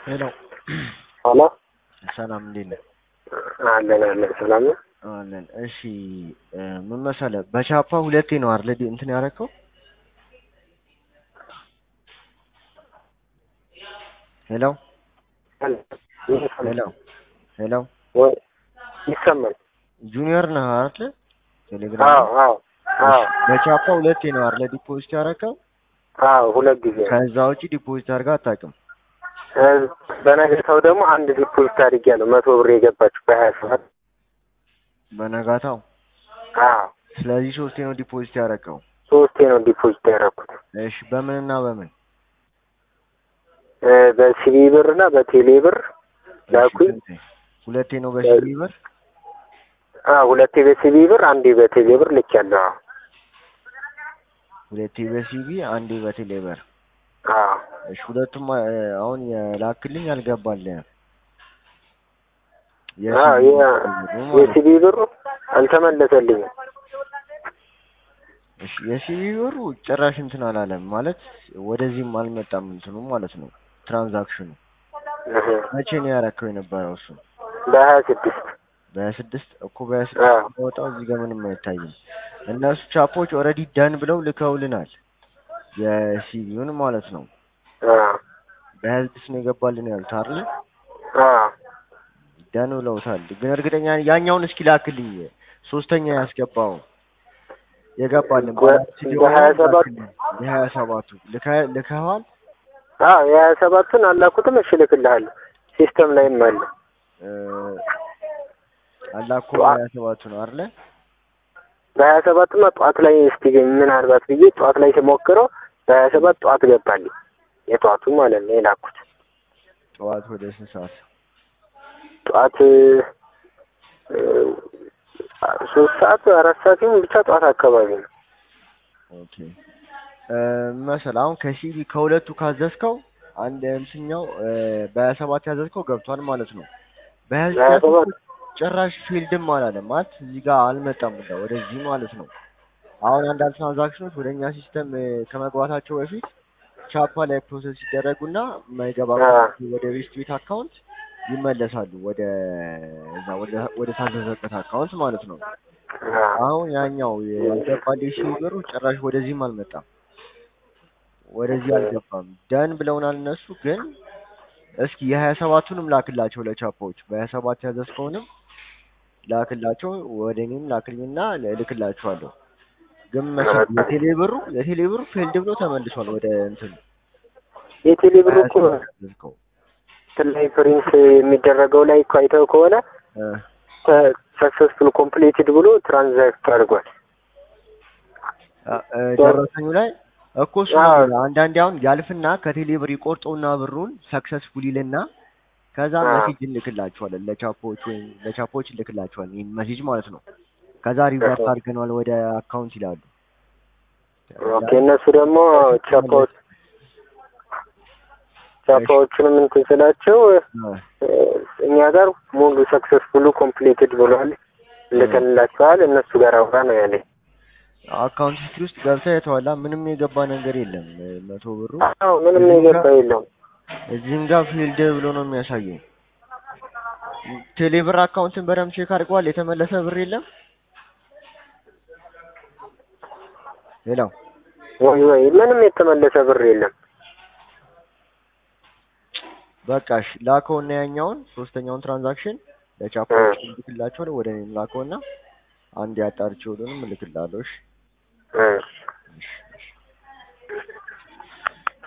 ሄሎ ሄሎ ሰላም እንዴት ነህ? አለን ሰላም ነው አለን። እሺ ምን መሰለህ በቻፓ ሁለቴ ነው አይደል እንትን ያደረከው? ሄሎ ሄሎ ሄሎ ወይ ይሰማል? ጁኒየር ነህ አይደል? ቴሌግራም አዎ በቻፓ ሁለቴ ነው አይደል ዲፖዚት ያደረከው? ሁለት ጊዜ። ከዛ ውጪ ዲፖዚት አድርገህ አታውቅም? በነገታው ደግሞ አንድ ዲፖዚት አድርጌያለሁ 100 ብር የገባችው በ27 በነጋታው። ስለዚህ ሶስቴ ነው ዲፖዚት ያደረከው? ሶስቴ ነው ዲፖዚት ያደረኩት። እሺ በምንና በምን? በሲቢ ብር እና በቴሌ ብር ላኩኝ። ሁለቴ ነው በሲቢ ብር? ሁለቴ በሲቢ ብር አንዴ በቴሌ ብር ልኬያለሁ። ሁለቴ በሲቢ አንዴ በቴሌ ብር። እሺ ሁለቱም አሁን የላክልኝ አልገባልህም። የሲቢ ብሩ አልተመለሰልኝም። እሺ የሲቢ ብሩ ጭራሽ እንትን አላለም ማለት ወደዚህም አልመጣም እንትኑ ማለት ነው ትራንዛክሽኑ። መቼ ነው ያረከው የነበረው እሱ? በ26 እኮ በ26 ወጣው እዚህ ጋር ምንም አይታይም። እነሱ ቻፖች ኦልሬዲ ዳን ብለው ልከውልናል የሲቢውን ማለት ነው። በ26 ነው የገባልን ያሉት አይደል? ዳን ብለውታል። ግን እርግጠኛ ያኛውን እስኪ ላክልኝ ሶስተኛ ያስገባው የገባልን የ27ቱ ልከዋል? የ27ቱን አላኩትም። እሺ ልክልሃለሁ ሲስተም ላይም አለ። አላኩ የ27ቱ ነው አይደል? በ27ማ ጧት ላይ እስቲ ምናልባት ብዬ ጧት ላይ ስሞክረው በ27 ጧት ገባልኝ። የጧቱ ማለት ነው የላኩት። ጧት ወደ ስንት ሰዓት? ጧት 3 ሰዓት 4 ሰዓት ብቻ ጧት አካባቢ ነው። ኦኬ መሰለህ አሁን ከሲቢ ከሁለቱ ካዘዝከው አንድ እንትኛው በ27 ያዘዝከው ገብቷል ማለት ነው። በ27 ጭራሽ ፊልድም አላለም ማለት እዚህ ጋር አልመጣም ወደዚህ ማለት ነው። አሁን አንዳንድ ትራንዛክሽኖች ወደኛ ሲስተም ከመግባታቸው በፊት ቻፓ ላይ ፕሮሰስ ሲደረጉና የማይገባ ወደ ቤት አካውንት ይመለሳሉ ወደ ታዘዘበት አካውንት ማለት ነው። አሁን ያኛው ያልገባልኝ ሲብሩ ጭራሽ ወደዚህም አልመጣም። ወደዚህ አልገባም። ዳን ብለውናል እነሱ። ግን እስኪ የ27ቱንም ላክላቸው ለቻፓዎች በ27 ያዘዝከውንም ላክላቸው ወደኔም ላክልኝና እልክላቸዋለሁ። ግን መሰለኝ የቴሌ ብሩ ፌልድ ብሎ ተመልሷል ወደ እንትን የቴሌ ብሩ እኮ ላይ ፕሪንት የሚደረገው ላይ እኮ አይተው ከሆነ ሰክሰስፉል ኮምፕሊትድ ብሎ ትራንዛክት አድርጓል። ደረሰኙ ላይ እኮ እሱ አንዳንዴ አሁን ያልፍና ከቴሌ ብር ይቆርጠውና ብሩን ሰክሰስፉል ይልና ከዛ ሜሴጅ እንልክላቸዋለን ለቻፖች እንልክላቸዋለን ይሄን ሜሴጅ ማለት ነው። ከዛ ሪቨርስ አድርገናል ወደ አካውንት ይላሉ። ኦኬ እነሱ ደግሞ ቻፓዎቹንም እንትን ስላቸው እኛ ጋር ሙሉ ሰክሰስፉል ኮምፕሊትድ ብሏል ልከንላቸዋል። እነሱ ጋር አውራ ነው ያለኝ። አካውንት ሂስትሪ ውስጥ ገብተህ የተዋላ ምንም የገባ ነገር የለም። 100 ብሩ ምንም የገባ የለም። እዚህም ጋር ፊልድ ብሎ ነው የሚያሳየው። ቴሌብር አካውንትን በደምብ ቼክ አድርገዋል? የተመለሰ ብር የለም? ሄሎ ወይ ምንም የተመለሰ ብር የለም። በቃሽ ላከውና ያኛውን ሶስተኛውን ትራንዛክሽን ለቻፖች ልክላቸው ወደ እኔም ላከውና አንድ ያጣርቼው ሁሉንም ልክላለሁ። እሺ